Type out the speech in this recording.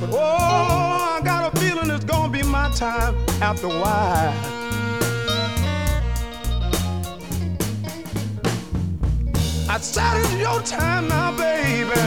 But oh, I got a feeling it's gonna be my time after a while. I said it's your time now, baby.